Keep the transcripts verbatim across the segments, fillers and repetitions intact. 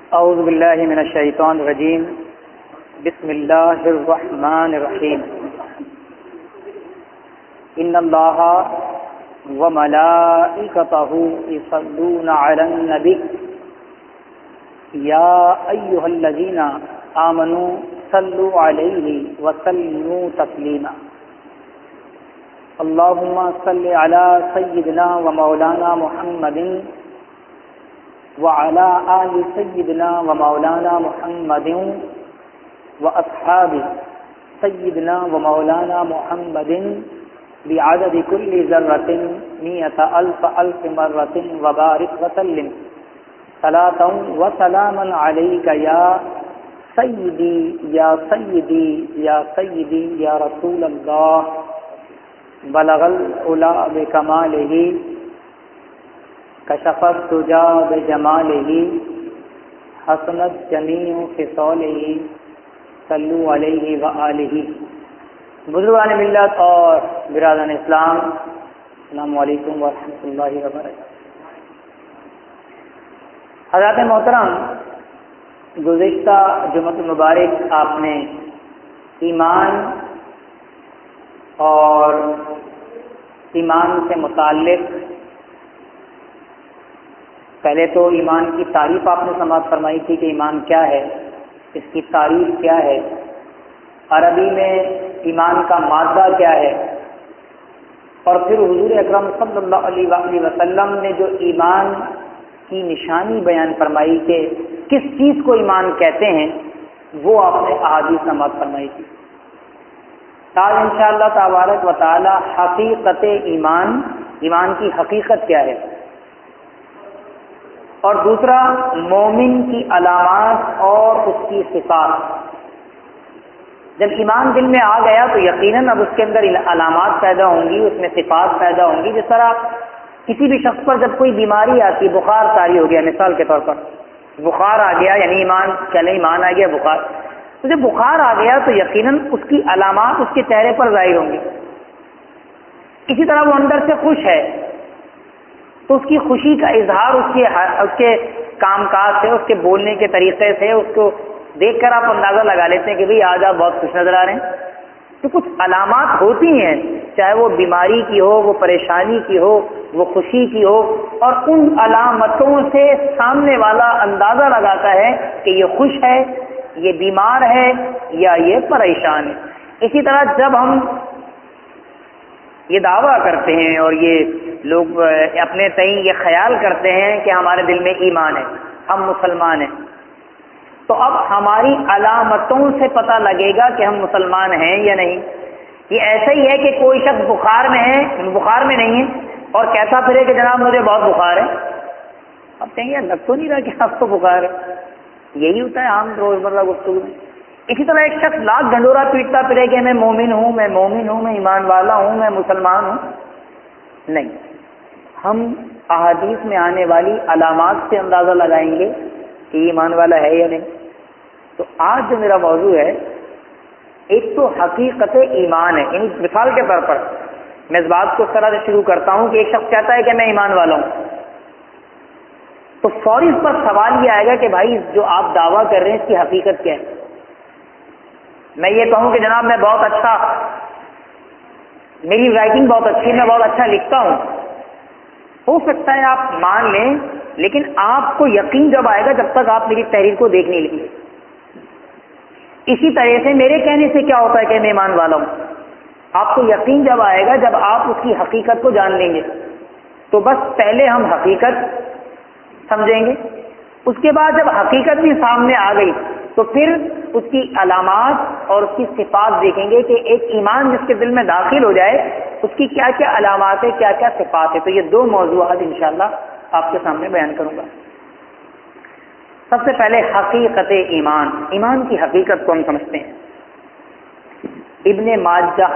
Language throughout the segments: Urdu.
اعوذ باللہ من الشیطان الرجیم بسم اللہ الرحمن الرحیم ان اللہ وملائکتہ یصلون علی النبی یا ایھا الذین آمنوا صلوا علیہ وسلموا تسلیما اللہم صل علی سیدنا و مولانا محمد وعلى آل سيدنا ومولانا محمد وأصحاب سيدنا ومولانا محمد بعدد كل ذرة مئة ألف ألف مرة وبارك وسلم صلاة وسلاما عليك يا سيدي يا سيدي يا سيدي يا رسول الله بلغ العلا بكماله کشف الدجى بجماله حسنت جمیع خصاله صلوا علیہ وآلہ. بزرگان ملت اور برادران اسلام، السلام علیکم ورحمۃ اللہ وبرکاتہ. حضرات محترم، گزشتہ جمعہ المبارک آپ نے ایمان اور ایمان سے متعلق پہلے تو ایمان کی تعریف آپ نے سماعت فرمائی تھی کہ ایمان کیا ہے، اس کی تعریف کیا ہے، عربی میں ایمان کا مادہ کیا ہے، اور پھر حضور اکرم صلی اللہ علیہ وآلہ وسلم نے جو ایمان کی نشانی بیان فرمائی کہ کس چیز کو ایمان کہتے ہیں، وہ آپ نے احادیث سماعت فرمائی تھی. آج انشاءاللہ تبارک و تعالی حقیقت ایمان، ایمان کی حقیقت کیا ہے، اور دوسرا مومن کی علامات اور اس کی صفات. جب ایمان دل میں آ گیا تو یقیناً اب اس کے اندر علامات پیدا ہوں گی، اس میں صفات پیدا ہوں گی. جس طرح کسی بھی شخص پر جب کوئی بیماری آتی، بخار طاری ہو گیا مثال کے طور پر، بخار آ گیا یعنی ایمان چلے ایمان آ گیا بخار، تو جب بخار آ گیا تو یقیناً اس کی علامات اس کے چہرے پر ظاہر ہوں گی. اسی طرح وہ اندر سے خوش ہے تو اس کی خوشی کا اظہار اس کے اس کے کام کاج سے، اس کے بولنے کے طریقے سے، اس کو دیکھ کر آپ اندازہ لگا لیتے ہیں کہ بھئی آج آپ بہت خوش نظر آ رہے ہیں. تو کچھ علامات ہوتی ہیں، چاہے وہ بیماری کی ہو، وہ پریشانی کی ہو، وہ خوشی کی ہو، اور ان علامتوں سے سامنے والا اندازہ لگاتا ہے کہ یہ خوش ہے، یہ بیمار ہے یا یہ پریشان ہے. اسی طرح جب ہم یہ دعویٰ کرتے ہیں اور یہ لوگ اپنے تئیں یہ خیال کرتے ہیں کہ ہمارے دل میں ایمان ہے، ہم مسلمان ہیں، تو اب ہماری علامتوں سے پتہ لگے گا کہ ہم مسلمان ہیں یا نہیں. یہ ایسا ہی ہے کہ کوئی شخص بخار میں ہے، بخار میں نہیں ہے اور کہتا پھرے کہ جناب مجھے بہت بخار ہے. اب کہیں گے لگ تو نہیں رہا کہ آپ کو بخار ہے. یہی ہوتا ہے عام روزمرہ گفتگو میں. اسی طرح ایک شخص لاکھ ڈھنڈورا پیٹتا پھرے کہ میں مومن ہوں، میں مومن ہوں، میں ایمان والا ہوں، میں مسلمان ہوں. نہیں، ہم احادیث میں آنے والی علامات سے اندازہ لگائیں گے کہ ایمان والا ہے یا نہیں. تو آج جو میرا موضوع ہے، ایک تو حقیقت ایمان ہے. یعنی مثال کے طور پر میں اس بات کو اس طرح سے شروع کرتا ہوں کہ ایک شخص کہتا ہے کہ میں ایمان والا ہوں، تو فوری اس پر سوال یہ آئے گا کہ بھائی جو آپ دعویٰ کر رہے ہیں اس کی حقیقت کیا ہے. میں یہ کہوں کہ جناب میں بہت اچھا، میری رائٹنگ بہت اچھی، میں بہت اچھا لکھتا ہوں، ہو سکتا ہے آپ مان لیں، لیکن آپ کو یقین جب آئے گا جب تک آپ میری تحریر کو دیکھ نہیں لیں گے. اسی طرح سے میرے کہنے سے کیا ہوتا ہے کہ میں ایمان والا ہوں، آپ کو یقین جب آئے گا جب آپ اس کی حقیقت کو جان لیں گے. تو بس پہلے ہم حقیقت سمجھیں گے، اس کے بعد جب حقیقت بھی سامنے آ گئی تو پھر اس کی علامات اور اس کی صفات دیکھیں گے کہ ایک ایمان جس کے دل میں داخل ہو جائے اس کی کیا کیا علامات ہے، کیا کیا صفات ہے. تو یہ دو موضوعات انشاءاللہ آپ کے سامنے بیان کروں گا. سب سے پہلے حقیقت ایمان. ایمان کی حقیقت کو ہم سمجھتے ہیں. ابن ماجہ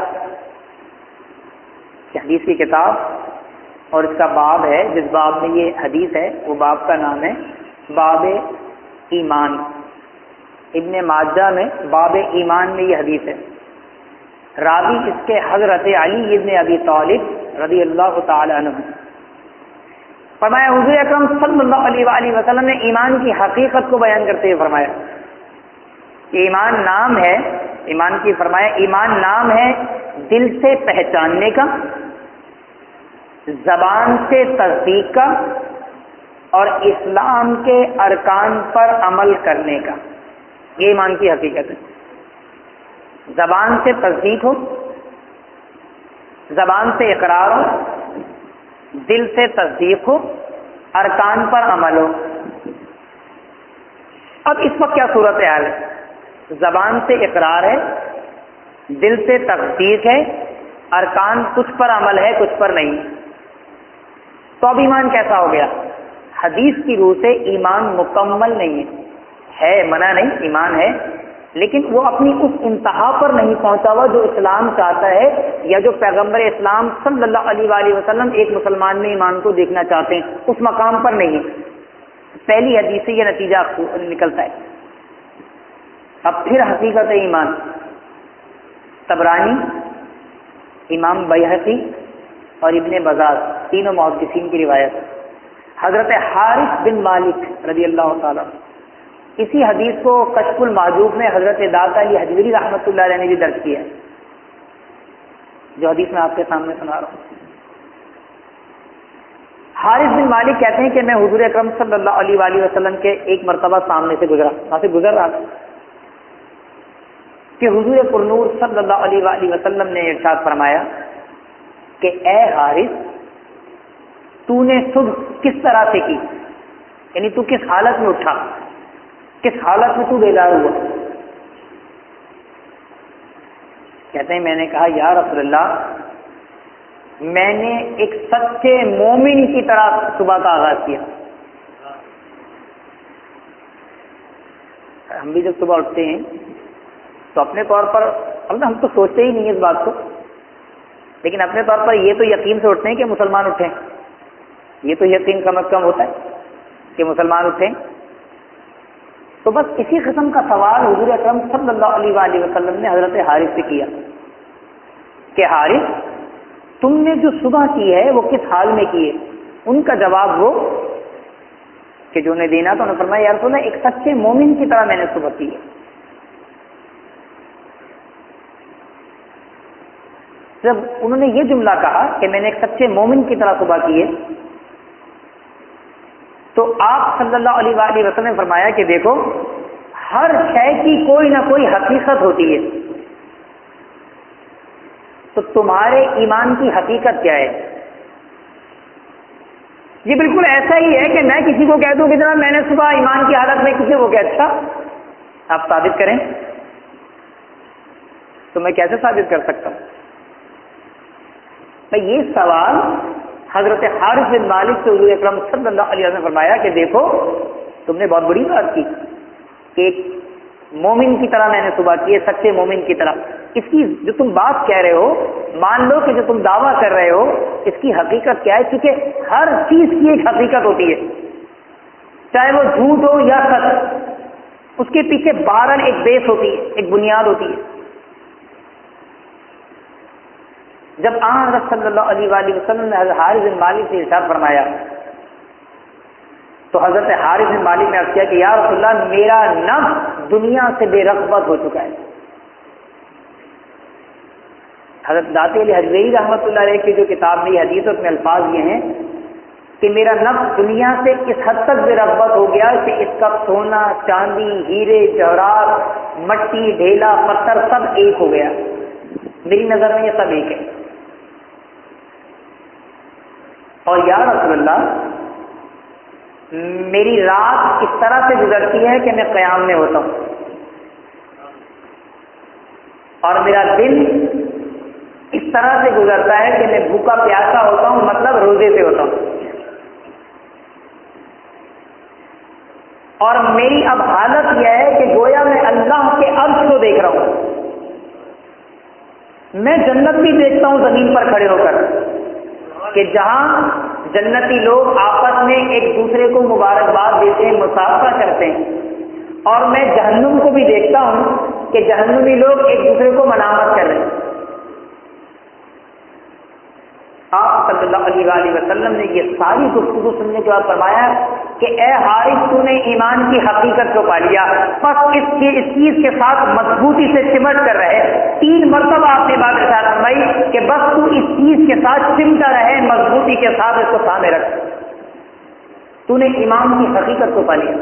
حدیث کی کتاب اور اس کا باب ہے، جس باب میں یہ حدیث ہے وہ باب کا نام ہے باب ایمان. ابن ماجہ میں باب ایمان میں یہ حدیث ہے. راوی اس کے حضرت علی ابن ابی طالب رضی اللہ تعالی عنہ، فرمایا حضور اکرم صلی اللہ علیہ وآلہ وسلم نے ایمان کی حقیقت کو بیان کرتے ہوئے فرمایا کہ ایمان نام ہے، ایمان کی فرمایا ایمان نام ہے دل سے پہچاننے کا، زبان سے تصدیق کا، اور اسلام کے ارکان پر عمل کرنے کا۔ یہ ایمان کی حقیقت ہے۔ زبان سے تصدیق ہو، زبان سے اقرار ہو، دل سے تصدیق ہو، ارکان پر عمل ہو۔ اب اس وقت کیا صورت حال ہے؟ زبان سے اقرار ہے، دل سے تصدیق ہے، ارکان کچھ پر عمل ہے کچھ پر نہیں۔ تو اب ایمان کیسا ہو گیا؟ حدیث کی روح سے ایمان مکمل نہیں ہے، ہے منع نہیں، ایمان ہے، لیکن وہ اپنی اس انتہا پر نہیں پہنچا ہوا جو اسلام چاہتا ہے، یا جو پیغمبر اسلام صلی اللہ علیہ وآلہ وسلم ایک مسلمان میں ایمان کو دیکھنا چاہتے ہیں، اس مقام پر نہیں ہے۔ پہلی حدیث سے یہ نتیجہ نکلتا ہے۔ اب پھر حقیقت ایمان، طبرانی، امام بیہقی اور ابن بزاز تینوں محدثین کی روایت، حضرت حارث بن مالک رضی اللہ تعالیٰ، اسی حدیث کو کشف المحجوب میں حضرت داتا علی حجویری رحمۃ اللہ علیہ نے بھی درج کیا ہے، جو حدیث میں آپ کے سامنے سنا رہا ہوں۔ حارث بن مالک کہتے ہیں کہ میں حضور اکرم صلی اللہ علیہ وآلہ وسلم کے ایک مرتبہ سامنے سے گزرا، وہاں سے گزر رہا تھا کہ حضور پرنور صلی اللہ علیہ وآلہ وسلم نے ارشاد فرمایا کہ اے حارث، تو نے صبح کس طرح سے کی، یعنی تو کس حالت میں اٹھا، کس حالت میں تو بیدار ہوا؟ کہتے ہیں میں نے کہا یا رسول اللہ، میں نے ایک سچے مومن کی طرح صبح کا آغاز کیا۔ ہم بھی جب صبح اٹھتے ہیں تو اپنے طور پر ہم تو سوچتے ہی نہیں اس بات کو، لیکن اپنے طور پر یہ تو یقین سے اٹھتے ہیں کہ مسلمان اٹھیں، یہ تو یقین کم از کم ہوتا ہے کہ مسلمان اٹھیں۔ تو بس اسی قسم کا سوال حضور اکرم صلی اللہ علیہ وآلہ وسلم نے حضرت حارث سے کیا کہ حارث، تم نے جو صبح کی ہے وہ کس حال میں کی ہے؟ ان کا جواب وہ کہ جو نے دینا تو انہوں نے فرمایا یا رسول اللہ، ایک سچے مومن کی طرح میں نے صبح کی ہے۔ جب انہوں نے یہ جملہ کہا کہ میں نے ایک سچے مومن کی طرح صبح کی ہے، تو آپ صلی اللہ علیہ وآلہ وسلم نے فرمایا کہ دیکھو، ہر شے کی کوئی نہ کوئی حقیقت ہوتی ہے، تو تمہارے ایمان کی حقیقت کیا ہے؟ یہ بالکل ایسا ہی ہے کہ میں کسی کو کہہ دوں کہ جناب میں نے صبح ایمان کی حالت میں کسی کو کہ اچھا آپ ثابت کریں، تو میں کیسے ثابت کر سکتا ہوں؟ میں یہ سوال حضرت حارث بن مالک سے حضور اکرم صلی اللہ علیہ وسلم نے فرمایا کہ دیکھو، تم نے بہت بڑی بات کی کہ ایک مومن کی طرح میں نے صبح کی ہے، سچے مومن کی طرح۔ اس کی جو تم بات کہہ رہے ہو، مان لو کہ جو تم دعویٰ کر رہے ہو اس کی حقیقت کیا ہے، کیونکہ ہر چیز کی ایک حقیقت ہوتی ہے، چاہے وہ جھوٹ ہو یا سچ، اس کے پیچھے بہرحال ایک بیس ہوتی ہے، ایک بنیاد ہوتی ہے۔ جب آن حضرت صلی اللہ علیہ وآلہ وسلم نے حضرت حارث بن مالک سے ارشاد فرمایا تو حضرت حارث بن مالک نے عرض کیا کہ یا رسول اللہ، میرا نفس دنیا سے بے رغبت ہو چکا ہے۔ حضرت داتی علی حجویری رحمۃ اللہ علیہ کی جو کتاب میں حدیث اس میں الفاظ یہ ہیں کہ میرا نفس دنیا سے اس حد تک بے رغبت ہو گیا کہ اس کا سونا، چاندی، ہیرے جواہرات، مٹی، ڈھیلا، پتھر سب ایک ہو گیا، میری نظر میں یہ سب ایک ہے۔ اور یا رسول اللہ، میری رات اس طرح سے گزرتی ہے کہ میں قیام میں ہوتا ہوں، اور میرا دن اس طرح سے گزرتا ہے کہ میں بھوکا پیاسا ہوتا ہوں، مطلب روزے سے ہوتا ہوں، اور میری اب حالت یہ ہے کہ گویا میں اللہ کے عرش کو دیکھ رہا ہوں، میں جنت بھی دیکھتا ہوں زمین پر کھڑے ہو کر، کہ جہاں جنتی لوگ آپس میں ایک دوسرے کو مبارکباد دیتے ہیں، مصافحہ کرتے ہیں، اور میں جہنم کو بھی دیکھتا ہوں کہ جہنمی لوگ ایک دوسرے کو ملامت کر رہے ہیں۔ آپ صلی اللہ علیہ وآلہ وسلم نے یہ ساری گفتگو سننے کے بعد فرمایا کہ اے حارث تو نے ایمان کی حقیقت کو پا لیا، بس اس کے اس چیز کے ساتھ مضبوطی سے چمٹ کر رہے۔ تین مرتبہ آپ نے بات ارشاد فرمائی کہ بس تو اس چیز کے ساتھ چمٹا رہے، مضبوطی کے ساتھ اس کو سامنے رکھ، تو نے ایمان کی حقیقت کو پا لیا۔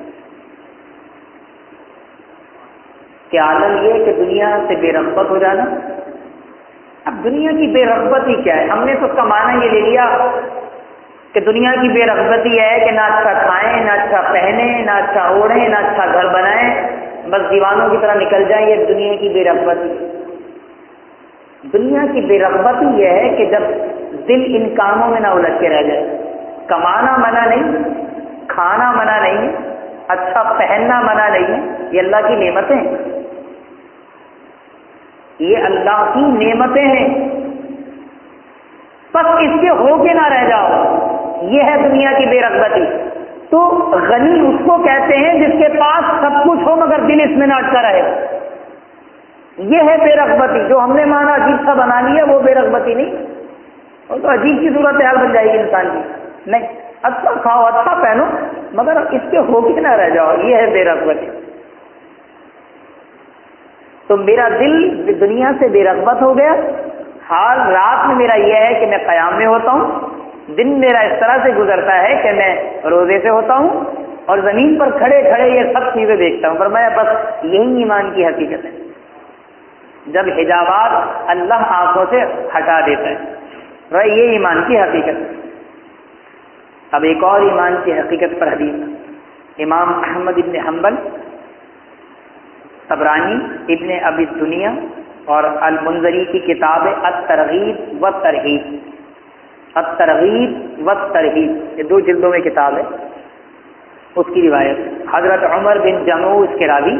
کہ عالم یہ کہ دنیا سے بے رغبت ہو جانا۔ اب دنیا کی بے رغبتی کیا ہے؟ ہم نے تو اس کا معنی یہ لے لیا کہ دنیا کی بے رغبتی ہے کہ نہ اچھا کھائیں، نہ اچھا پہنیں، نہ اچھا اوڑھیں، نہ اچھا گھر بنائیں، بس دیوانوں کی طرح نکل جائیں، یہ دنیا کی بے رغبتی۔ دنیا کی بے رغبتی یہ ہے کہ جب دل ان کاموں میں نہ الجھ کے رہ جائے۔ کمانا منع نہیں، کھانا منع نہیں، اچھا پہننا منع نہیں، یہ اللہ کی نعمتیں ہیں، یہ اللہ کی نعمتیں ہیں، بس اس کے ہو کے نہ رہ جاؤ، یہ ہے دنیا کی بے رغبتی۔ تو غنی اس کو کہتے ہیں جس کے پاس سب کچھ ہو مگر دل اس میں نہ اٹکا رہے، یہ ہے بے رغبتی۔ جو ہم نے مانا عجیب سا بنا لیا وہ بے رغبتی نہیں، وہ تو عجیب کی صورت حال بن جائے گی انسان کی۔ نہیں، اچھا کھاؤ، اچھا پہنو، مگر اس کے ہو کے نہ رہ جاؤ، یہ ہے بے رغبتی۔ تو میرا دل دنیا سے بے رغبت ہو گیا، حال رات میں میرا یہ ہے کہ میں قیام میں ہوتا ہوں، دن میرا اس طرح سے گزرتا ہے کہ میں روزے سے ہوتا ہوں، اور زمین پر کھڑے کھڑے یہ سب چیزیں دیکھتا ہوں۔ فرمایا بس یہی ایمان کی حقیقت ہے، جب حجابات اللہ آنکھوں سے ہٹا دیتا ہے، یہ ایمان کی حقیقت ہے۔ اب ایک اور ایمان کی حقیقت پر حدیث امام احمد ابن حنبل، طبرانی، ابن ابی دنیا اور المنذری کی کتاب الترغیب والترہیب، الترغیب والترہیب، یہ دو جلدوں میں کتاب ہے، اس کی روایت حضرت عمر بن جموع اس کے راوی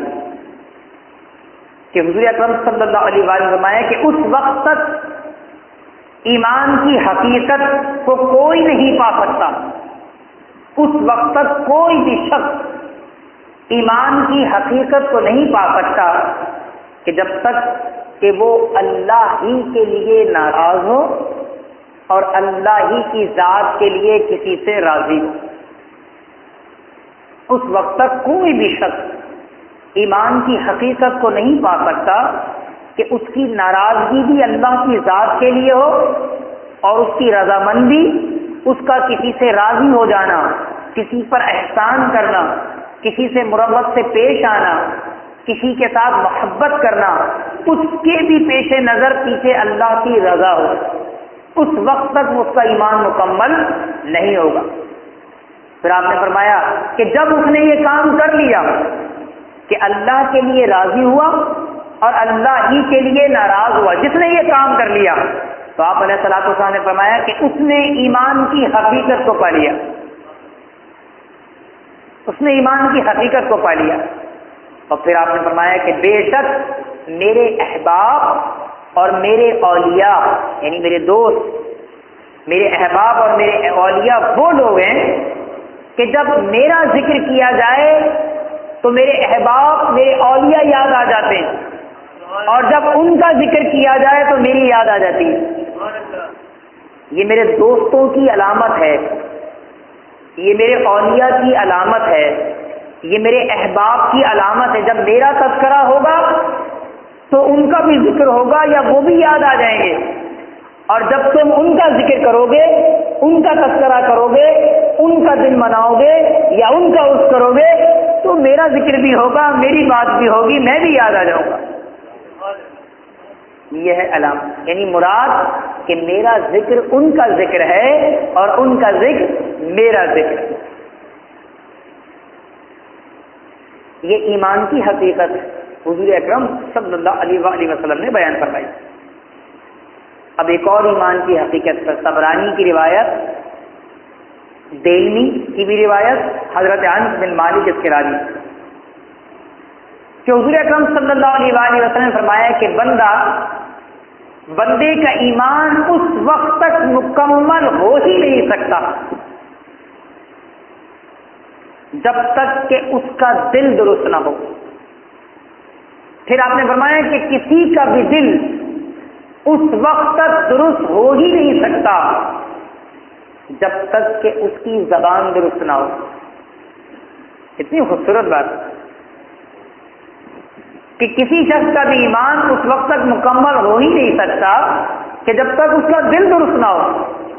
کہ حضور اکرم صلی اللہ علیہ وآلہ وسلم فرمایا کہ اس وقت تک ایمان کی حقیقت کو کوئی نہیں پا سکتا، اس وقت تک کوئی بھی شخص ایمان کی حقیقت کو نہیں پا سکتا کہ جب تک کہ وہ اللہ ہی کے لیے ناراض ہو اور اللہ ہی کی ذات کے لیے کسی سے راضی ہو۔ اس وقت تک کوئی بھی شخص ایمان کی حقیقت کو نہیں پا سکتا کہ اس کی ناراضگی بھی اللہ کی ذات کے لیے ہو اور اس کی رضامندی، اس کا کسی سے راضی ہو جانا، کسی پر احسان کرنا، کسی سے مروت سے پیش آنا، کسی کے ساتھ محبت کرنا، اس کے بھی پیش نظر پیچھے اللہ کی رضا ہو، اس وقت تک اس کا ایمان مکمل نہیں ہوگا۔ پھر آپ نے فرمایا کہ جب اس نے یہ کام کر لیا کہ اللہ کے لیے راضی ہوا اور اللہ ہی کے لیے ناراض ہوا، جس نے یہ کام کر لیا تو آپ علیہ الصلوۃ والسلام نے فرمایا کہ اس نے ایمان کی حقیقت کو پا لیا، اس نے ایمان کی حقیقت کو پا لیا۔ اور پھر آپ نے فرمایا کہ بے شک میرے احباب اور میرے اولیاء، یعنی میرے دوست، میرے احباب اور میرے اولیاء وہ لوگ ہیں کہ جب میرا ذکر کیا جائے تو میرے احباب، میرے اولیاء یاد آ جاتے ہیں، اور جب ان کا ذکر کیا جائے تو میری یاد آ جاتی ہے۔ یہ میرے دوستوں کی علامت ہے، یہ میرے اولیاء کی علامت ہے، یہ میرے احباب کی علامت ہے۔ جب میرا تذکرہ ہوگا تو ان کا بھی ذکر ہوگا یا وہ بھی یاد آ جائیں گے، اور جب تم ان کا ذکر کرو گے، ان کا تذکرہ کرو گے، ان کا دن مناؤ گے یا ان کا عرس کرو گے تو میرا ذکر بھی ہوگا، میری بات بھی ہوگی، میں بھی یاد آ جاؤں گا۔ یہ ہے علامت، یعنی مراد کہ میرا ذکر ان کا ذکر ہے اور ان کا ذکر میرا ذکر ہے۔ یہ ایمان کی حقیقت حضور اکرم صلی اللہ علیہ وآلہ وسلم نے بیان فرمائی۔ اب ایک اور ایمان کی حقیقت پر طبرانی کی روایت، دیلمی کی بھی روایت، حضرت انس بن مالک اس کے راوی کہ حضور اکرم صلی اللہ علیہ وآلہ وسلم نے فرمایا کہ بندہ بندے کا ایمان اس وقت تک مکمل ہو ہی نہیں سکتا جب تک کہ اس کا دل درست نہ ہو۔ پھر آپ نے فرمایا کہ کسی کا بھی دل اس وقت تک درست ہو ہی نہیں سکتا جب تک کہ اس کی زبان درست نہ ہو. اتنی خوبصورت بات کہ کسی شخص کا بھی ایمان اس وقت تک مکمل ہو ہی نہیں سکتا کہ جب تک اس کا دل درست نہ ہو،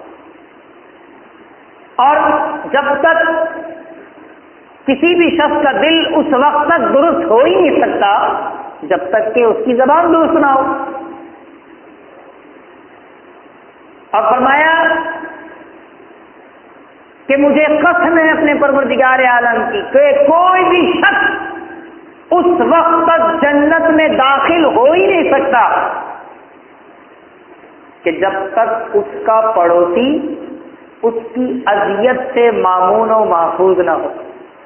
اور جب تک کسی بھی شخص کا دل اس وقت تک درست ہو ہی نہیں سکتا جب تک کہ اس کی زبان درست نہ ہو. اور فرمایا کہ مجھے قسم ہے اپنے پروردگار عالم کی کہ کوئی بھی شخص اس وقت تک جنت میں داخل ہو ہی نہیں سکتا کہ جب تک اس کا پڑوسی اس کی اذیت سے مامون و محفوظ نہ ہو.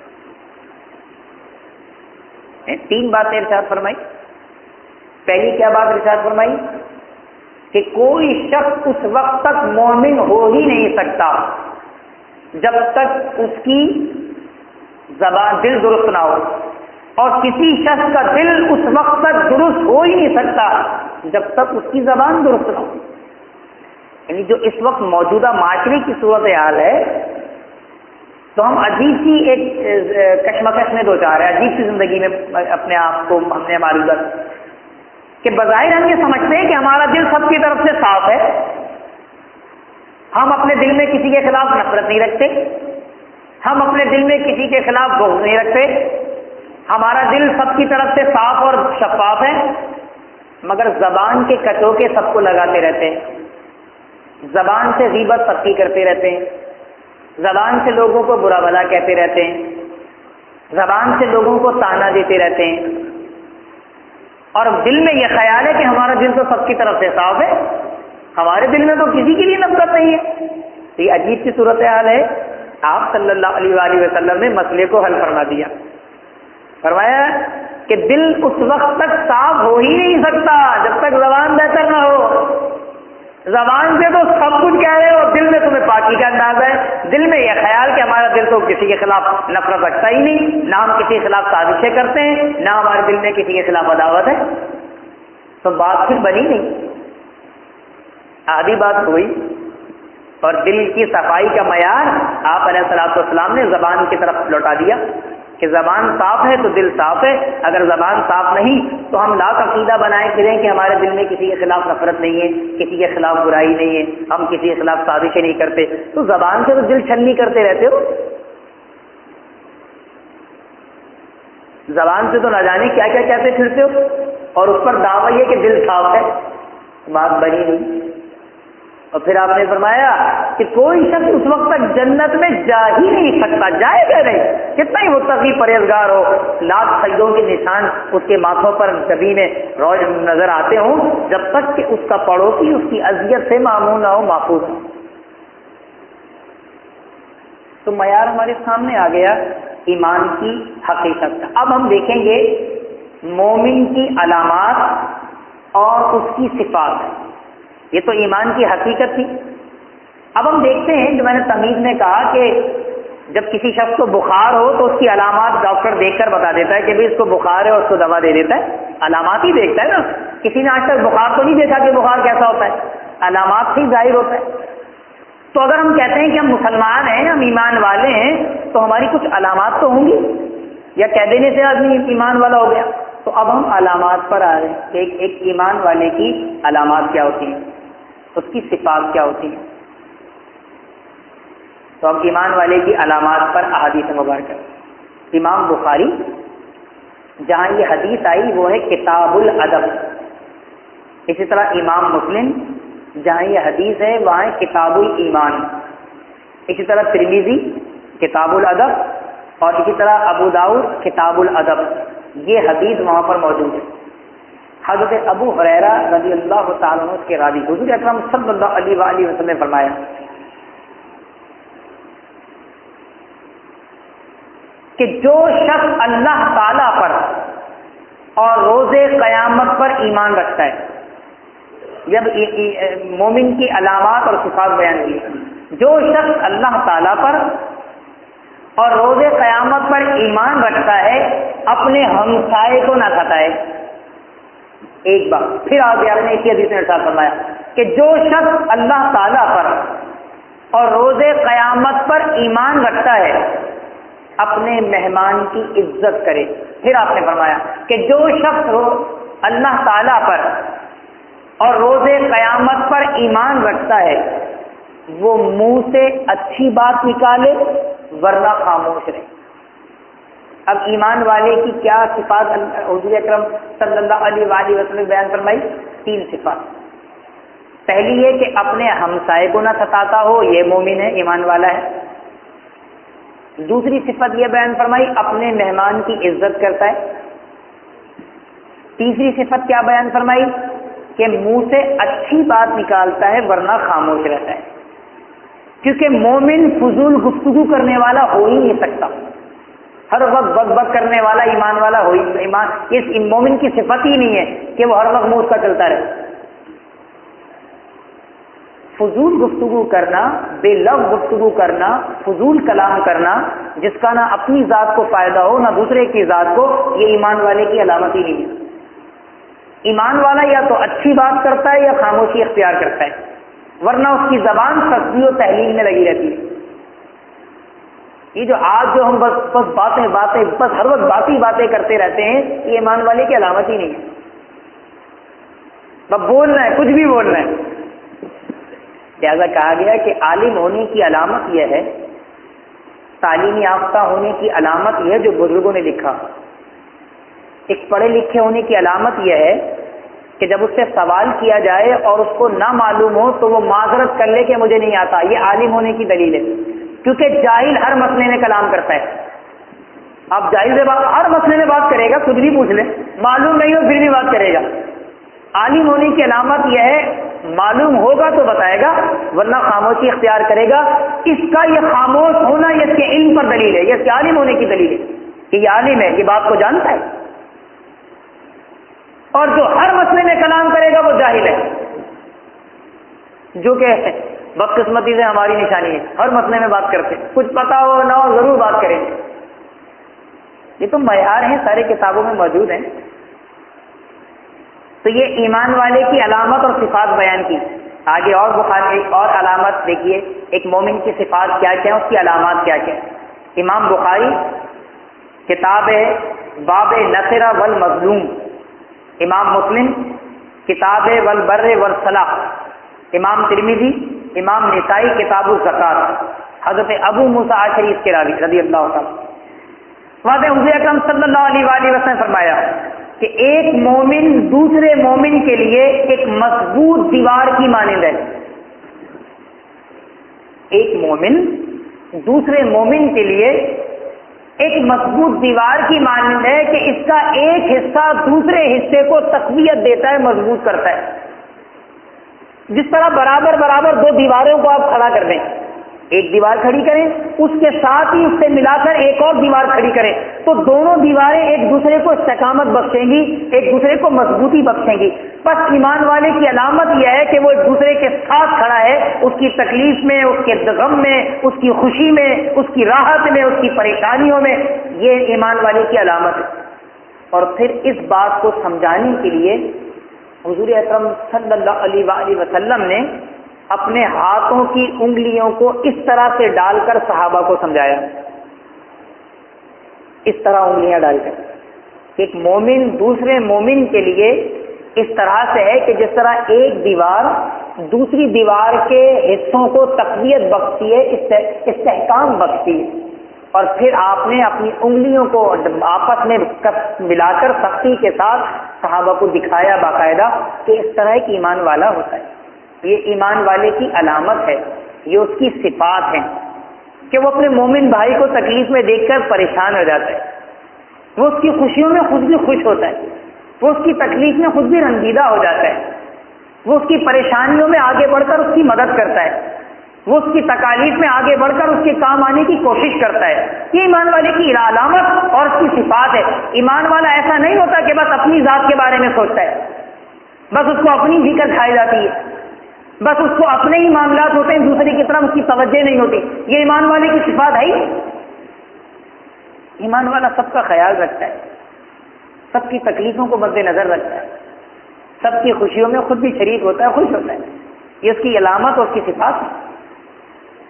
تین باتیں ارشاد فرمائی. پہلی کیا بات ارشاد فرمائی کہ کوئی شخص اس وقت تک مومن ہو ہی نہیں سکتا جب تک اس کی زبان دل درست نہ ہو، اور کسی شخص کا دل اس وقت تک درست ہو ہی نہیں سکتا جب تک اس کی زبان درست نہ ہو. یعنی جو اس وقت موجودہ معاشرے کی صورت حال ہے تو ہم عجیب سی ایک کشمکش میں دو چار ہیں، عجیب سی زندگی میں اپنے آپ کو ہم نے معلوم کہ بظاہر ہم یہ سمجھتے ہیں کہ ہمارا دل سب کی طرف سے صاف ہے، ہم اپنے دل میں کسی کے خلاف نفرت نہیں رکھتے، ہم اپنے دل میں کسی کے خلاف بغض نہیں رکھتے، ہمارا دل سب کی طرف سے صاف اور شفاف ہے، مگر زبان کے کٹوکے سب کو لگاتے رہتے ہیں، زبان سے غیبت پکی کرتے رہتے ہیں، زبان سے لوگوں کو برا بھلا کہتے رہتے ہیں، زبان سے لوگوں کو تانا دیتے رہتے ہیں، اور دل میں یہ خیال ہے کہ ہمارا دل تو سب کی طرف سے صاف ہے، ہمارے دل میں تو کسی کی بھی نفرت نہیں ہے. تو یہ عجیب سی صورتحال ہے. آپ صلی اللہ علیہ وآلہ وسلم نے مسئلے کو حل فرما دیا. فرمایا کہ دل اس وقت تک صاف ہو ہی نہیں سکتا جب تک زبان بہتر نہ ہو. زبان سے تو سب کچھ کہہ رہے ہو، دل میں تمہیں پاکی کا انداز ہے، دل میں یہ خیال کہ ہمارا دل تو کسی کے خلاف نفرت رکھتا ہی نہیں، نہ ہم کسی کے خلاف سازشیں کرتے ہیں، نہ ہمارے دل میں کسی کے خلاف عداوت ہے. تو بات پھر بنی نہیں، آدھی بات ہوئی. اور دل کی صفائی کا معیار آپ علیہ الصلوۃ والسلام نے زبان کی طرف لوٹا دیا کہ زبان صاف ہے تو دل صاف ہے، اگر زبان صاف نہیں تو ہم لاکھ عقیدہ بنائے پھریں کہ ہمارے دل میں کسی کے خلاف نفرت نہیں ہے، کسی کے خلاف برائی نہیں ہے، ہم کسی کے خلاف سازشیں نہیں کرتے. تو زبان سے تو دل چھلنی کرتے رہتے ہو، زبان سے تو نہ جانے کیا کیا کہتے پھرتے ہو، اور اس پر دعویٰ یہ کہ دل صاف ہے. بات بنی نہیں. اور پھر آپ نے فرمایا کہ کوئی شخص اس وقت تک جنت میں جا ہی نہیں سکتا، جائے گا نہیں، کتنا ہی متقی پرہیزگار ہو، لاکھ سجدوں کے نشان اس کے ماتھوں پر کبھی میں روز نظر آتے ہوں، جب تک کہ اس کا پڑوسی اس کی اذیت سے معمون نہ ہو، محفوظ ہو. تو معیار ہمارے سامنے آ گیا ایمان کی حقیقت کا. اب ہم دیکھیں گے مومن کی علامات اور اس کی صفات. یہ تو ایمان کی حقیقت تھی. اب ہم دیکھتے ہیں جو میں نے تمیز میں کہا کہ جب کسی شخص کو بخار ہو تو اس کی علامات ڈاکٹر دیکھ کر بتا دیتا ہے کہ بھائی اس کو بخار ہے اور اس کو دوا دے دیتا ہے. علامات ہی دیکھتا ہے نا. کسی نے آج تک بخار تو نہیں دیکھا کہ بخار کیسا ہوتا ہے، علامات سے ہی ظاہر ہوتا ہے. تو اگر ہم کہتے ہیں کہ ہم مسلمان ہیں، ہم ایمان والے ہیں، تو ہماری کچھ علامات تو ہوں گی، یا کہہ دینے سے آدمی ایمان والا ہو گیا. تو اب ہم علامات پر آ رہے ہیں کہ ایک, ایک ایمان والے کی علامات کیا ہوتی ہیں، اس کی صفات کیا ہوتی ہیں. تو اب ایمان والے کی علامات پر احادیث مبارکہ. امام بخاری جہاں یہ حدیث آئی وہ ہے کتاب الادب. اسی طرح امام مسلم جہاں یہ حدیث ہے وہاں ہے کتاب الایمان. اسی طرح ترمذی کتاب الادب، اور اسی طرح ابو داؤد کتاب الادب. یہ حدیث وہاں پر موجود ہے. حضرت ابو ہریرہ رضی اللہ تعالیٰ عنہ کے راوی حضور اکرم صلی اللہ علیہ وآلہ وسلم نے فرمایا کہ جو شخص اللہ تعالیٰ پر اور روز قیامت پر ایمان رکھتا ہے. جب مومن کی علامات اور صفات بیان کی، جو شخص اللہ تعالیٰ پر اور روز قیامت پر ایمان رکھتا ہے اپنے ہمسائے کو نہ ستائے. ایک بار پھر آگے آپ نے اسی حدیث میں ارشاد فرمایا کہ جو شخص اللہ تعالیٰ پر اور روز قیامت پر ایمان رکھتا ہے اپنے مہمان کی عزت کرے۔ پھر آپ نے فرمایا کہ جو شخص اللہ تعالیٰ پر اور روز قیامت پر ایمان رکھتا ہے وہ منہ سے اچھی بات نکالے ورنہ خاموش رہے۔ اب ایمان والے کی کیا صفات حضور اکرم صلی اللہ علیہ وآلہ وسلم بیان فرمائی؟ تین صفات۔ پہلی یہ کہ اپنے ہمسائے کو نہ ستاتا ہو، یہ مومن ہے، ایمان والا ہے۔ دوسری صفت یہ بیان فرمائی اپنے مہمان کی عزت کرتا ہے۔ تیسری صفت کیا بیان فرمائی کہ منہ سے اچھی بات نکالتا ہے ورنہ خاموش رہتا ہے، کیونکہ مومن فضول گفتگو کرنے والا ہو ہی نہیں سکتا، ہر وقت بک بک کرنے والا ایمان والا ہو ہی ایمان اس مومن کی صفت ہی نہیں ہے کہ وہ ہر وقت منہ کا چلتا رہے۔ فضول گفتگو کرنا، بے لفظ گفتگو کرنا، فضول کلام کرنا جس کا نہ اپنی ذات کو فائدہ ہو نہ دوسرے کی ذات کو، یہ ایمان والے کی علامت ہی نہیں ہے۔ ایمان والا یا تو اچھی بات کرتا ہے یا خاموشی اختیار کرتا ہے، ورنہ اس کی زبان تسبیح و تحلیل میں لگی رہتی ہے۔ یہ جو آج جو ہم بس بس باتیں باتیں بس ہر وقت باتی باتیں کرتے رہتے ہیں، یہ ایمان والے کی علامت ہی نہیں ہے۔ بس بولنا ہے، کچھ بھی بولنا ہے۔ لہذا کہا گیا کہ عالم ہونے کی علامت یہ ہے، تعلیم یافتہ ہونے کی علامت یہ ہے جو بزرگوں نے لکھا۔ ایک پڑھے لکھے ہونے کی علامت یہ ہے کہ جب اس سے سوال کیا جائے اور اس کو نہ معلوم ہو تو وہ معذرت کر لے کہ مجھے نہیں آتا، یہ عالم ہونے کی دلیل ہے۔ کیونکہ جاہل ہر مسئلے میں کلام کرتا ہے۔ آپ جاہل سے بات ہر مسئلے میں بات کرے گا، کچھ بھی پوچھ لے، معلوم نہیں ہو پھر بھی بات کرے گا۔ عالم ہونے کی علامت یہ ہے معلوم ہوگا تو بتائے گا ورنہ خاموشی اختیار کرے گا۔ اس کا یہ خاموش ہونا یہ اس کے علم پر دلیل ہے، یہ اس کے عالم ہونے کی دلیل ہے کہ یہ عالم ہے، یہ بات کو جانتا ہے۔ اور جو ہر مسئلے میں کلام کرے گا وہ جاہل ہے، جو کہ بدقسمتی سے ہماری نشانی ہے، ہر مسئلے میں بات کرتے ہیں، کچھ پتا ہو نہ ہو ضرور بات کریں۔ یہ تو معیار ہیں، سارے کتابوں میں موجود ہیں۔ تو یہ ایمان والے کی علامت اور صفات بیان کی۔ آگے اور بخاری ایک اور علامت دیکھیے، ایک مومن کی صفات کیا کیا، اس کی علامات کیا کیا۔ امام بخاری کتاب ہے باب نصر والمظلوم، امام مسلم کتاب ہے والبر والصلاح، امام ترمذی، امام نسائی کتاب الزکات، حضرت ابو موسیٰ اشعری اس کے راوی رضی اللہ تعالیٰ۔ وہاں حضور اکرم صلی اللہ علیہ وآلہ وسلم فرمایا کہ ایک مومن دوسرے مومن کے لیے ایک مضبوط دیوار کی مانند ہے۔ ایک مومن دوسرے مومن کے لیے ایک مضبوط دیوار کی مانند ہے کہ اس کا ایک حصہ دوسرے حصے کو تقویت دیتا ہے، مضبوط کرتا ہے۔ جس طرح برابر برابر دو دیواروں کو آپ کھڑا کر دیں، ایک دیوار کھڑی کریں، اس کے ساتھ ہی اس سے ملا کر ایک اور دیوار کھڑی کریں، تو دونوں دیواریں ایک دوسرے کو استحکامت بخشیں گی، ایک دوسرے کو مضبوطی بخشیں گی۔ بس ایمان والے کی علامت یہ ہے کہ وہ ایک دوسرے کے ساتھ کھڑا ہے، اس کی تکلیف میں، اس کے غم میں، اس کی خوشی میں، اس کی راحت میں، اس کی پریشانیوں میں، یہ ایمان والے کی علامت ہے۔ اور پھر اس بات کو سمجھانے کے لیے حضور اکرم صلی اللہ علیہ وآلہ وسلم نے اپنے ہاتھوں کی انگلیوں کو اس طرح سے ڈال کر صحابہ کو سمجھایا، اس طرح انگلیاں ڈال کر۔ ایک مومن دوسرے مومن کے لیے اس طرح سے ہے کہ جس طرح ایک دیوار دوسری دیوار کے حصوں کو تقویت بخشتی ہے، استحکام بخشتی ہے، اور پھر آپ نے اپنی انگلیوں کو آپس میں ملا کر سختی کے ساتھ صحابہ کو دکھایا باقاعدہ کہ اس طرح ایک ایمان والا ہوتا ہے۔ یہ ایمان والے کی علامت ہے، یہ اس کی صفات ہیں کہ وہ اپنے مومن بھائی کو تکلیف میں دیکھ کر پریشان ہو جاتا ہے، وہ اس کی خوشیوں میں خود بھی خوش ہوتا ہے، وہ اس کی تکلیف میں خود بھی رنجیدہ ہو جاتا ہے، وہ اس کی پریشانیوں میں آگے بڑھ کر اس کی مدد کرتا ہے، وہ اس کی تکالیف میں آگے بڑھ کر اس کے کام آنے کی کوشش کرتا ہے۔ یہ ایمان والے کی علامت اور اس کی صفات ہے۔ ایمان والا ایسا نہیں ہوتا کہ بس اپنی ذات کے بارے میں سوچتا ہے، بس اس کو اپنی فکر کھائی جاتی ہے، بس اس کو اپنے ہی معاملات ہوتے ہیں، دوسرے کی طرف اس کی توجہ نہیں ہوتی۔ یہ ایمان والے کی صفات ہے ہی۔ ایمان والا سب کا خیال رکھتا ہے، سب کی تکلیفوں کو مد نظر رکھتا ہے، سب کی خوشیوں میں خود بھی شریک ہوتا ہے، خوش ہوتا ہے۔ یہ اس کی علامت اور اس کی صفات ہے۔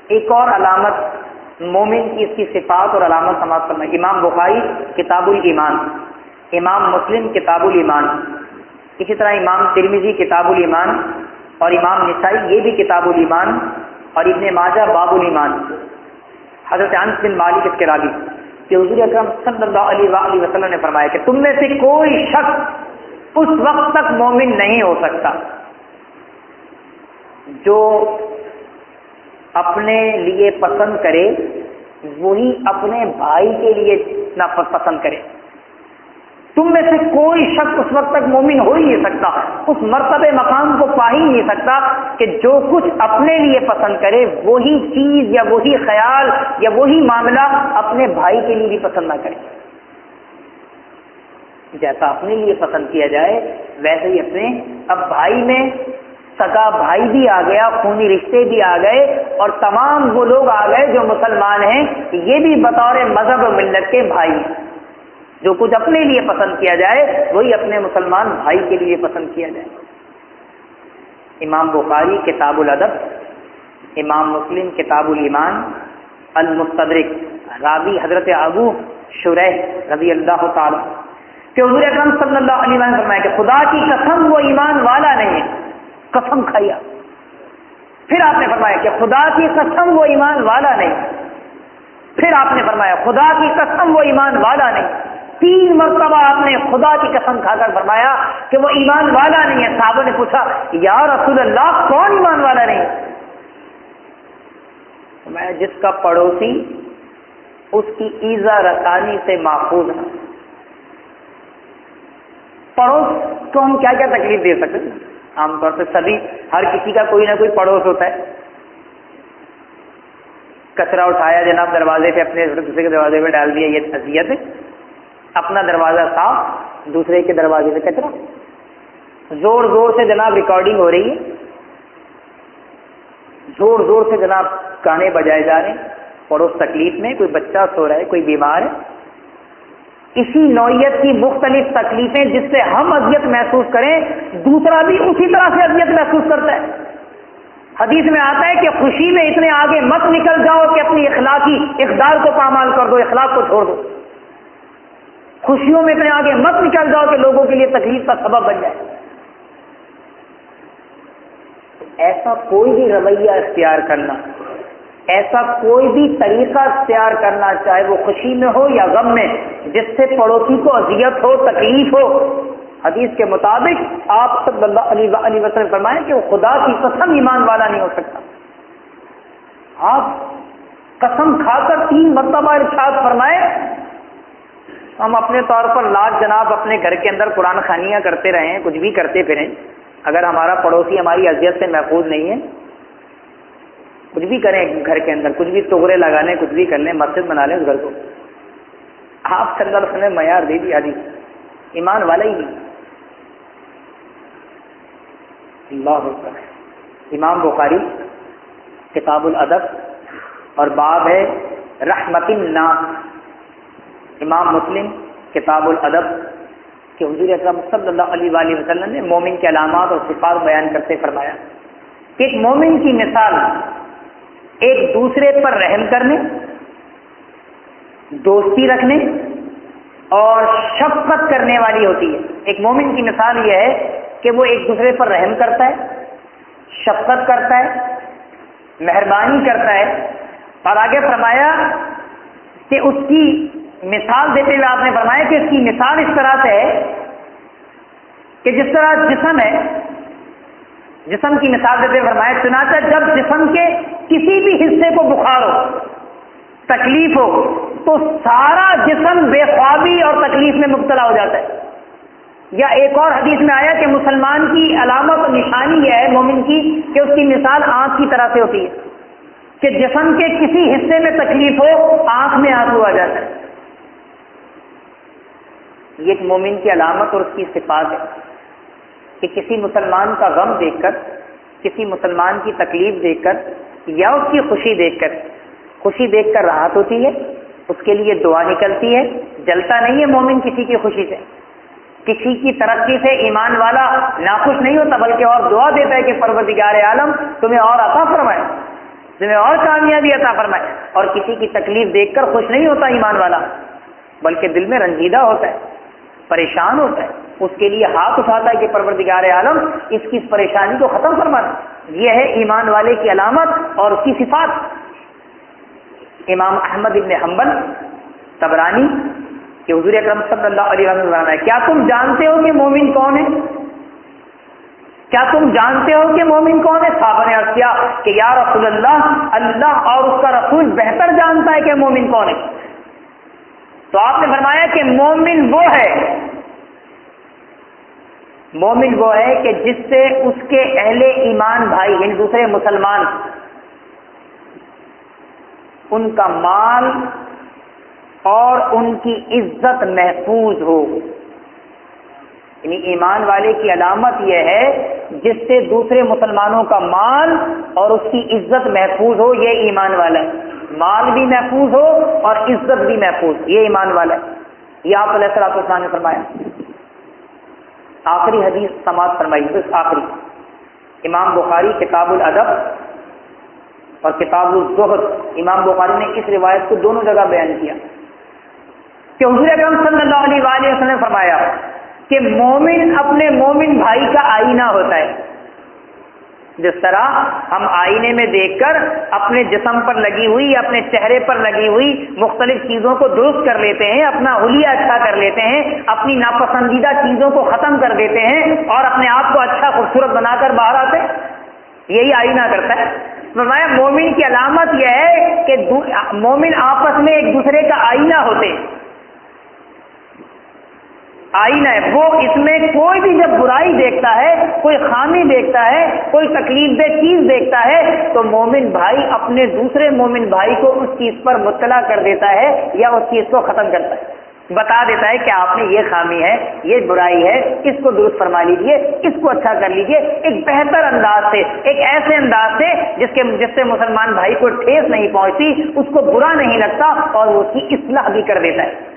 ایک اور علامت مومن کی، اس کی صفات اور علامت سماعت فرمائیں۔ امام بخاری کتاب الایمان، امام مسلم کتاب الایمان، اسی طرح امام ترمذی کتاب الایمان، اور امام نسائی یہ بھی کتاب الایمان، اور ابن ماجہ باب الایمان۔ حضرت انس بن مالک اس کے راوی کہ حضور اکرم صلی اللہ علیہ وآلہ وسلم نے فرمایا کہ تم میں سے کوئی شخص اس وقت تک مومن نہیں ہو سکتا جو اپنے لیے پسند کرے وہی اپنے بھائی کے لیے نہ پسند کرے۔ تم میں سے کوئی شخص اس وقت تک مومن ہو ہی نہیں سکتا، اس مرتبہ مقام کو پا ہی نہیں سکتا کہ جو کچھ اپنے لیے پسند کرے وہی چیز یا وہی خیال یا وہی معاملہ اپنے بھائی کے لیے بھی پسند نہ کرے۔ جیسا اپنے لیے پسند کیا جائے ویسے ہی اپنے، اب بھائی میں سگا بھائی بھی آ گیا، خونی رشتے بھی آ گئے، اور تمام وہ لوگ آ گئے جو مسلمان ہیں، یہ بھی بطور مذہب و ملت کے بھائی ہیں۔ جو کچھ اپنے لیے پسند کیا جائے وہی اپنے مسلمان بھائی کے لیے پسند کیا جائے۔ امام بخاری کتاب الادب، امام مسلم کتاب الایمان، المستدرک، راوی حضرت ابو شریح رضی اللہ تعالی کہ حضور اکرم صلی اللہ علیہ وسلم نے فرمایا کہ خدا کی قسم وہ ایمان والا نہیں ہے، قسم کھائی آپ۔ پھر آپ نے فرمایا کہ خدا کی قسم وہ ایمان والا نہیں، پھر آپ نے فرمایا خدا کی قسم وہ ایمان والا نہیں، تین مرتبہ آپ نے خدا کی قسم کھا کر فرمایا کہ وہ ایمان والا نہیں ہے۔ صحابہ نے پوچھا یا رسول اللہ کون ایمان والا نہیں؟ میں جس کا پڑوسی اس کی ایذا رسانی سے محفوظ ہے۔ پڑوس کو ہم کیا کیا تکلیف دے سکتے ہیں؟ عام طور پہ سبھی، ہر کسی کا کوئی نہ کوئی پڑوس ہوتا ہے۔ کچرا اٹھایا جناب دروازے پہ، اپنے دوسرے کے دروازے پہ ڈال دیا، یہ اذیت ہے۔ اپنا دروازہ صاف، دوسرے کے دروازے پہ کچرا، زور زور سے جناب ریکارڈنگ ہو رہی ہے، زور زور سے جناب گانے بجائے جا رہے ہیں، پڑوس تکلیف میں، کوئی بچہ سو رہا ہے، کوئی بیمار ہے۔ اسی نوعیت کی مختلف تکلیفیں جس سے ہم اذیت محسوس کریں دوسرا بھی اسی طرح سے اذیت محسوس کرتا ہے۔ حدیث میں آتا ہے کہ خوشی میں اتنے آگے مت نکل جاؤ کہ اپنی اخلاقی اقدار کو پامال کر دو، اخلاق کو چھوڑ دو۔ خوشیوں میں اتنے آگے مت نکل جاؤ کہ لوگوں کے لیے تکلیف کا سبب بن جائے۔ ایسا کوئی بھی رویہ اختیار کرنا، ایسا کوئی بھی طریقہ اختیار کرنا، چاہے وہ خوشی میں ہو یا غم میں، جس سے پڑوسی کو اذیت ہو، تکلیف ہو، حدیث کے مطابق آپ صلی اللہ علیہ وآلہ وسلم فرمائیں کہ وہ خدا کی قسم ایمان والا نہیں ہو سکتا۔ آپ قسم کھا کر تین مرتبہ ارشاد فرمائے۔ ہم اپنے طور پر لاکھ جناب اپنے گھر کے اندر قرآن خوانیاں کرتے رہے ہیں، کچھ بھی کرتے پھریں، اگر ہمارا پڑوسی ہماری اذیت سے محفوظ نہیں ہے، کچھ بھی کریں گھر کے اندر، کچھ بھی تغرے لگا لیں، کچھ بھی کر لیں، مسجد بنا لیں اس گھر کو، آپ صلی اللہ علیہ وسلم نے معیار دے دیا، حدیث ایمان والا ہی نہیں۔ اللہ اکبر۔ امام بخاری کتاب الادب اور باب ہے رحمت الناس، امام مسلم کتاب الادب کہ حضور اکرم صلی اللہ علیہ وآلہ وسلم نے مومن کے علامات اور صفات بیان کرتے فرمایا کہ ایک مومن کی مثال ایک دوسرے پر رحم کرنے، دوستی رکھنے اور شفقت کرنے والی ہوتی ہے۔ ایک مومن کی مثال یہ ہے کہ وہ ایک دوسرے پر رحم کرتا ہے، شفقت کرتا ہے، مہربانی کرتا ہے، اور آگے فرمایا کہ اس کی مثال دیتے ہوئے آپ نے فرمایا کہ اس کی مثال اس طرح سے ہے کہ جس طرح جسم ہے، جسم کی مثال دیتے ہوئے فرمایا چنانچہ جب جسم کے کسی بھی حصے کو بخار ہو، تکلیف ہو، تو سارا جسم بے خوابی اور تکلیف میں مبتلا ہو جاتا ہے۔ یا ایک اور حدیث میں آیا کہ مسلمان کی علامت اور نشانی یہ ہے مومن کی کہ اس کی مثال آنکھ کی طرح سے ہوتی ہے کہ جسم کے کسی حصے میں تکلیف ہو، آنکھ میں آنسو آ جاتا ہے۔ یہ ایک مومن کی علامت اور اس کی صفات ہے کہ کسی مسلمان کا غم دیکھ کر، کسی مسلمان کی تکلیف دیکھ کر یا اس کی خوشی دیکھ کر، خوشی دیکھ کر راحت ہوتی ہے، اس کے لیے دعا نکلتی ہے، جلتا نہیں ہے مومن کسی کی خوشی سے، کسی کی ترقی سے ایمان والا ناخوش نہیں ہوتا، بلکہ اور دعا دیتا ہے کہ پروردگار عالم تمہیں اور عطا فرمائے۔ تمہیں اور کامیابی عطا فرمائے. اور کسی کی تکلیف دیکھ کر خوش نہیں ہوتا ایمان والا، بلکہ دل میں رنجیدہ ہوتا ہے، پریشان ہوتا ہے، اس کے لیے ہاتھ اٹھاتا ہے کہ پروردگار عالم اس کی اس پریشانی کو ختم فرما. یہ ہے ایمان والے کی علامت اور اس کی صفات. امام احمد ابن حنبل طبرانی کہ حضور اکرم صلی اللہ علیہ وسلم نے فرمایا کیا تم جانتے ہو کہ مومن کون ہے؟ کیا تم جانتے ہو کہ مومن کون ہے؟ صحابہ نے عرض کیا کہ یا رسول اللہ، اللہ اور اس کا رسول بہتر جانتا ہے کہ مومن کون ہے. تو آپ نے فرمایا کہ مومن وہ ہے مومن وہ ہے کہ جس سے اس کے اہل ایمان بھائی یعنی دوسرے مسلمان ان کا مال اور ان کی عزت محفوظ ہو. یعنی ایمان والے کی علامت یہ ہے جس سے دوسرے مسلمانوں کا مال اور اس کی عزت محفوظ ہو، یہ ایمان والا ہے. مال بھی محفوظ ہو اور عزت بھی محفوظ، یہ ایمان والا ہے. یہ آپ علیہ الصلوۃ والسلام نے فرمایا. آخری حدیث سماعت فرمائی، بس آخری. امام بخاری کتاب الادب اور کتاب الزہد، امام بخاری نے اس روایت کو دونوں جگہ بیان کیا کہ حضور اکرم صلی اللہ علیہ وآلہ وسلم نے فرمایا کہ مومن اپنے مومن بھائی کا آئینہ ہوتا ہے. جس طرح ہم آئینے میں دیکھ کر اپنے جسم پر لگی ہوئی یا اپنے چہرے پر لگی ہوئی مختلف چیزوں کو درست کر لیتے ہیں، اپنا حلیہ اچھا کر لیتے ہیں، اپنی ناپسندیدہ چیزوں کو ختم کر دیتے ہیں اور اپنے آپ کو اچھا خوبصورت بنا کر باہر آتے ہیں، یہی آئینہ کرتا ہے. فرمایا مومن کی علامت یہ ہے کہ مومن آپس میں ایک دوسرے کا آئینہ ہوتے ہیں. آئینہ ہے وہ، اس میں کوئی بھی جب برائی دیکھتا ہے، کوئی خامی دیکھتا ہے، کوئی تکلیف دہ چیز دیکھتا ہے تو مومن بھائی اپنے دوسرے مومن بھائی کو اس چیز پر مطلع کر دیتا ہے یا اس چیز کو ختم کرتا ہے، بتا دیتا ہے کہ آپ نے یہ خامی ہے، یہ برائی ہے، اس کو درست فرما لیجئے، اس کو اچھا کر لیجئے، ایک بہتر انداز سے، ایک ایسے انداز سے جس کے جس سے مسلمان بھائی کو ٹھیس نہیں پہنچتی، اس کو برا نہیں لگتا اور وہ اس کی اصلاح بھی کر دیتا ہے.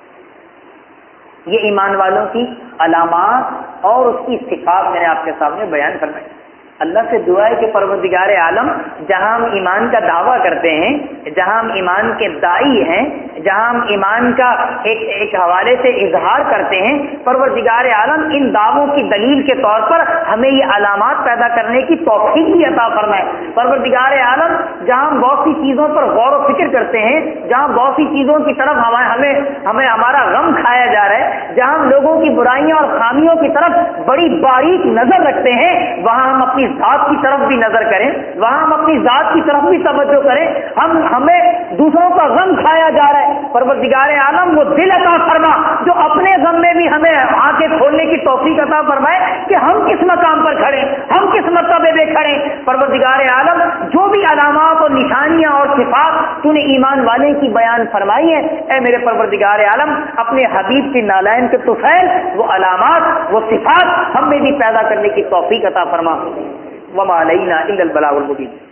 یہ ایمان والوں کی علامات اور اس کی صفات میں نے آپ کے سامنے بیان فرمائی. اللہ سے دعا ہے کہ پروردگار عالم جہاں ہم ایمان کا دعویٰ کرتے ہیں، جہاں ہم ایمان کے داعی ہیں، جہاں ہم ایمان کا ایک ایک حوالے سے اظہار کرتے ہیں، پروردگار عالم ان دعووں کی دلیل کے طور پر ہمیں یہ علامات پیدا کرنے کی توفیق بھی عطا فرمائے. پروردگار عالم جہاں ہم بہت سی چیزوں پر غور و فکر کرتے ہیں، جہاں بہت سی چیزوں کی طرف ہمیں ہمیں ہمارا غم کھایا جا رہا ہے، جہاں ہم لوگوں کی برائیاں اور خامیوں کی طرف بڑی باریک نظر رکھتے ہیں، وہاں ہم اپنی ذات کی طرف بھی نظر کریں، وہاں ہم اپنی ذات کی طرف بھی توجہ کریں. ہم ہمیں دوسروں کا غم کھایا جا رہا ہے، پروردگار عالم وہ دل عطا فرما جو اپنے غم میں بھی ہمیں آنکھیں کھولنے کی توفیق عطا فرمائے کہ ہم کس مقام پر کھڑے، ہم کس مرتبے پہ کھڑے. پروردگار عالم جو بھی علامات اور نشانیاں اور صفات تو نے ایمان والے کی بیان فرمائی ہیں، اے میرے پروردگار عالم اپنے حبیب کی نالین کے طفیل وہ علامات وہ صفات ہم میں بھی پیدا کرنے کی توفیق عطا فرما. وما علینا الا البلاغ المبین.